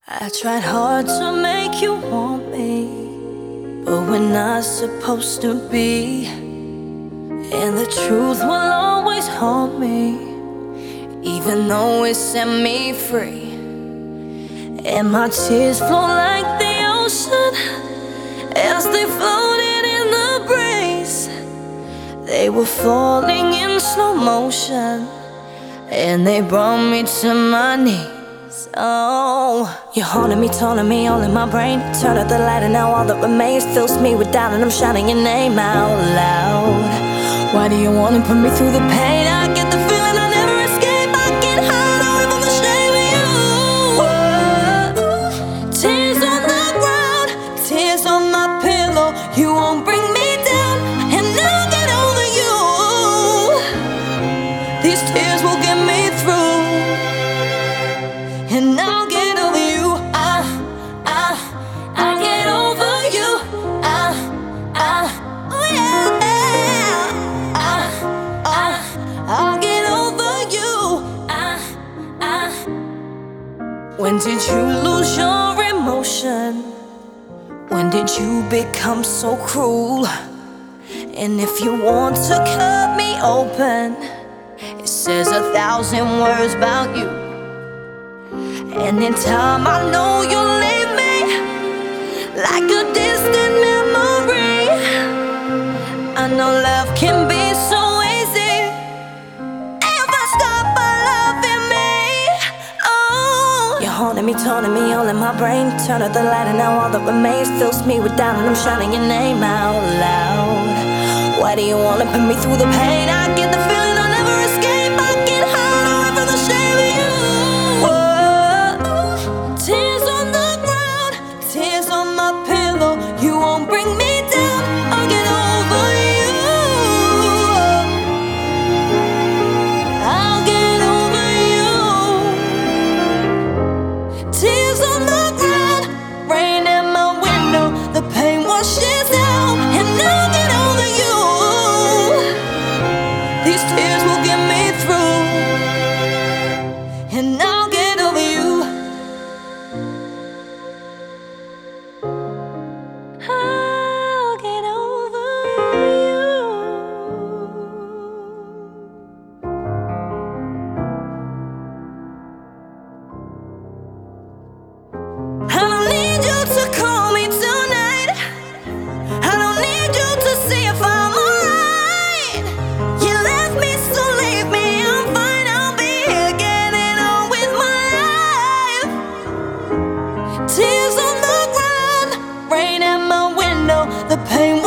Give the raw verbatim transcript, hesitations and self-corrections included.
I tried hard to make you want me, but we're not supposed to be. And the truth will always haunt me, even though it set me free. And my tears flow like the ocean as they floated in the breeze. They were falling in slow motion, and they brought me to my knees. Oh, you're haunting me, taunting me all in my brain. Turn out the light and now all that remains fills me with doubt, and I'm shouting your name out loud. Why do you wanna put me through the pain? I get the feeling I never escape. I can't hide away from the shame of you. Whoa. Tears on the ground, tears on my pillow. You won't bring me down, and I'll get over you. These tears will get me through, and I'll get over you. I, I, I get over you. I, I, oh yeah. I, I, I'll get over you. I, I. When did you lose your emotion? When did you become so cruel? And if you want to cut me open, it says a thousand words about you. And in time I know you'll leave me like a distant memory. I know love can be so easy if I stop by loving me. Oh, you're haunting me, taunting me all in my brain. Turn out the light and now all that remains fills me with doubt, and I'm shouting your name out loud. Why do you wanna put me through the pain? I get the feeling I'll never escape. I can't hide away from the shame of you. Tears on the ground, tears on my pillow. You won't bring me down, I'll get over you. I'll get over you. Tears on the ground, rain at my window. The pain washes out, and I'll get over you. These tears will get me through, and I'll get over you. I'll get over you. I don't need you to call me tonight. I don't need you to see if I'm alright. You left me, so leave me. I'm fine, I'll be here getting on with my life. Tears on the ground, rain at my window. The pain